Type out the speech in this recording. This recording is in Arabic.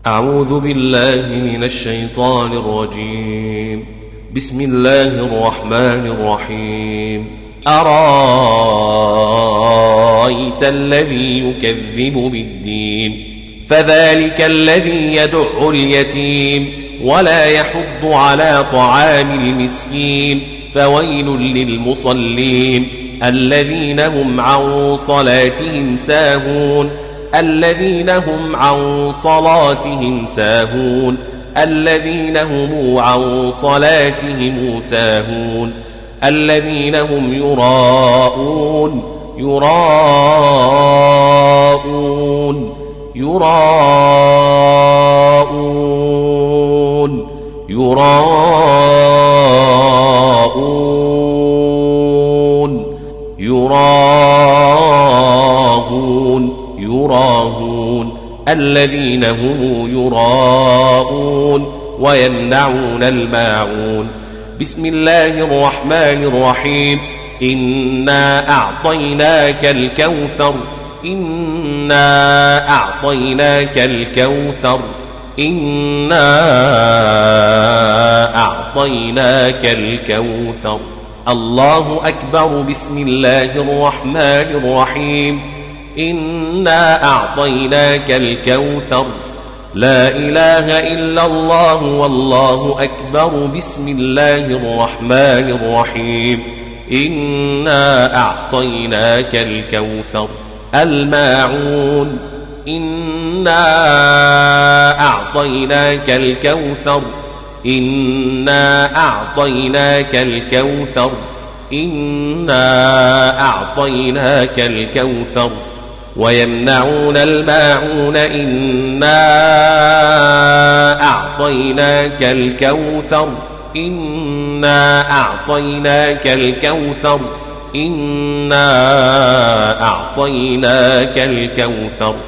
أعوذ بالله من الشيطان الرجيم. بسم الله الرحمن الرحيم. أرأيت الذي يكذب بالدين فذلك الذي يدع اليتيم ولا يحض على طعام المسكين فويل للمصلين الذين هم عن صلاتهم ساهون الذين هم عن صلاتهم ساهون الذين هم عن صلاتهم ساهون الذين هم يراءون يراءون يراءون يراءون يراءون يراهون الذين هم يراءون ويمنعون الماعون. بسم الله الرحمن الرحيم. إنا أعطيناك الكوثر إنا أعطيناك الكوثر إنا أعطيناك الكوثر. الله أكبر. بسم الله الرحمن الرحيم. إنا أعطيناك الكوثر. لا إله إلا الله والله أكبر. بسم الله الرحمن الرحيم. إنا أعطيناك الكوثر. الماعون. إنا أعطيناك الكوثر. إنا أعطيناك الكوثر. إنا أعطيناك الكوثر. ويمنعون الماعون. إنا أعطيناك الكوثر. إنا أعطيناك الكوثر. إنا أعطيناك الكوثر.